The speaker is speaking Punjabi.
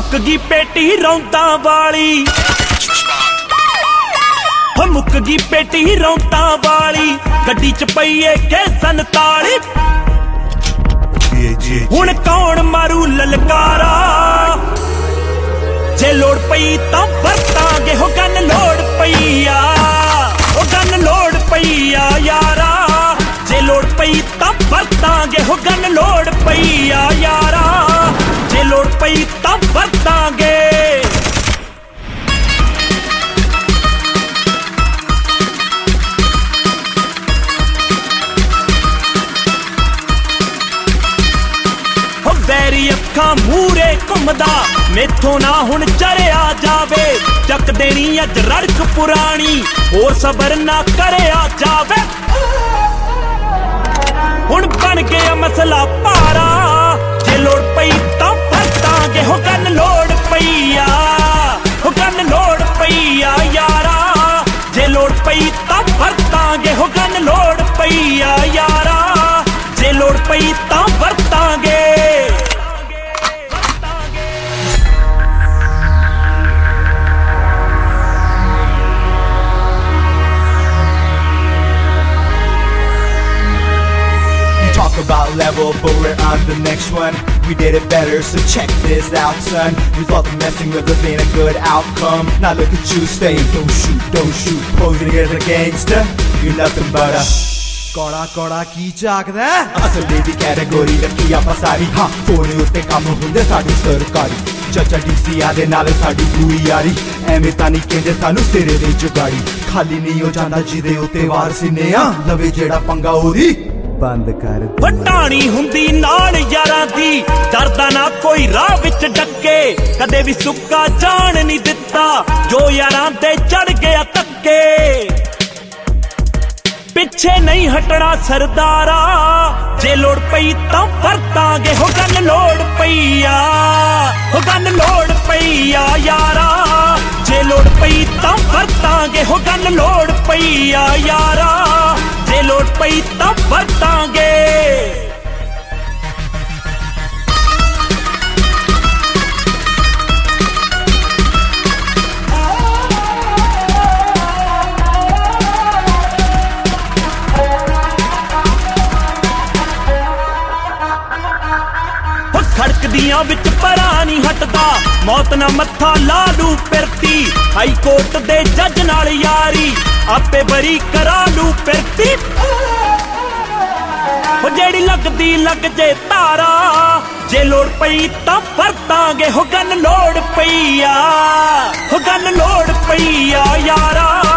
ਮੁੱਕ ਗਈ ਪੇਟੀ ਰੌਂਤਾਂ ਵਾਲੀ ਹੋ ਮੁੱਕ ਗਈ ਪੇਟੀ ਰੌਂਤਾਂ ਵਾਲੀ ਗੱਡੀ ਚ ਪਈਏ ਕੇ 47 ਹੁਣ ਕੌਣ ਮਾਰੂ ਲਲਕਾਰਾ ਜੇ ਲੋੜ ਪਈ ਤਾਂ ਵਰਤਾਂਗੇ ਹੋ ਗਨ ਲੋੜ ਪਈ ਆ ਉਹ ਗਨ ਲੋੜ ਪਈ ਆ ਯਾਰਾ ਜੇ ਲੋੜ ਪਈ ਤਾਂ ਵਰਤਾਂਗੇ ਹੋ ਗਨ ਲੋੜ ਪਈ ਆ ਯਾਰਾ ਜੇ ਲੋੜ ਪਈ ਤਾਂ ਵਰਤਾਂਗੇ ਵੈਰੀ ਅੱਖਾਂ ਮੂਰੇ ਘੁੰਮਦਾ ਮੈਥੋਂ ਨਾ ਹੁਣ ਚਰਿਆ ਜਾਵੇ ਚੱਕ ਦੇਣੀ ਅੱਜ ਰੜਕ ਪੁਰਾਣੀ ਹੋਰ ਸਬਰ ਨਾ ਕਰਿਆ ਜਾਵੇ ਹੁਣ ਬਣ ਗਿਆ ਮਸਲਾ ਭਾਰਾ ਜੇ ਲੋੜ ਪਈ ਤਾਂ ਵਰਤਾਂਗੇ ਹੋ ਗਨ ਲੋੜ ਪਈ ਆ ਹੋ ਗਨ ਲੋੜ ਪਈ ਆ ਯਾਰਾ ਜੇ ਲੋੜ ਪਈ ਤਾਂ ਵਰਤਾਂਗੇ ਹੋ ਗਨ ਲੋੜ ਪਈ ਆ ਯਾਰਾ ਜੇ ਲੋੜ ਪਈ ਤਾਂ ਵਰਤਾਂਗੇ about level, but we're on the next one. We did it better, so check this out, son. We thought that messing with us ain't a good outcome. Now look at you saying, don't shoot, posing as a gangster. You're nothing but a ਕੋੜਾ ਕੀ ਝਾਕਦਾ ਅਸਲੀ ਦੀ ਕੈਟਾਗਰੀ ਰੱਖੀ ਆਪਾਂ ਸਾਰੀ ਹਾਂ ਫੋਨ ਉੱਤੇ ਕੰਮ ਹੁੰਦੇ ਸਾਡੀ ਸਰਕਾਰੀ ਚਾਚਾ ਡੀਸੀਆ ਦੇ ਨਾਲ ਸਾਡੀ ਪੂਰੀ ਯਾਰੀ ਐਵੇਂ ਤਾਂ ਨਹੀਂ ਕਹਿੰਦੇ ਸਾਨੂੰ ਸਿਰੇ ਦੇ ਜੁਗਾੜੀ ਖਾਲੀ ਨਹੀਂ ਹੋ ਜਾਂਦਾ ਜਿਹਦੇ ਉੱਤੇ ਵਾਰ ਸੀਨੇ ਆ ਲਵੇ ਜਿਹੜਾ ਪੰਗਾ ਉਹਦੀ ਬੰਦ ਕਰ ਵਟਾਣੀ ਹੁੰਦੀ ਨਾਲ ਯਾਰਾਂ ਦੀ ਡਰਦਾ ਨਾ ਕੋਈ ਰਾਹ ਵਿੱਚ ਡੱਕੇ ਕਦੇ ਵੀ ਸੁੱਕਾ ਜਾਣ ਨਹੀਂ ਦਿੱਤਾ ਜੋ ਯਾਰਾਂ ਤੇ ਚੜ ਗਿਆ ਧੱਕੇ ਪਿੱਛੇ ਨਹੀਂ ਹਟਣਾ ਸਰਦਾਰਾ ਜੇ ਲੋੜ ਪਈ ਤਾਂ ਵਰਤਾਂਗੇ ਹੋ ਗਨ ਲੋੜ ਪਈ ਆ ਹੋ ਗਨ ਲੋੜ ਪਈ ਆ ਯਾਰਾ ਜੇ ਲੋੜ ਪਈ ਤਾਂ ਵਰਤਾਂਗੇ ਹੋ ਗਨ ਲੋੜ ਪਈ ਆ ਯਾਰਾ ਜੇ ਲੋੜ ਪਈ ਤਾਂ ਵਰਤਾਂਗੇ ਖੜਕਦੀਆਂ ਵਿੱਚ ਪਰਾਂ ਨਹੀਂ ਹਟਦਾ ਮੌਤ ਨਾ ਮੱਥਾ ਲਾ ਲੂ ਫਿਰਤੀ ਹਾਈ ਕੋਰਟ ਦੇ ਜੱਜ ਨਾਲ ਯਾਰੀ ਆਪੇ ਬਰੀ ਕਰਾ ਲੂ ਫਿਰਤੀ ਹੋ ਜਿਹੜੀ ਲੱਗਦੀ ਲੱਗ ਜੇ ਧਾਰਾ ਜੇ ਲੋੜ ਪਈ ਤਾਂ ਵਰਤਾਂਗੇ ਹੋ ਗਨ ਲੋੜ ਪਈ ਆ ਹੋ ਗਨ ਲੋੜ ਪਈ ਆ ਯਾਰਾ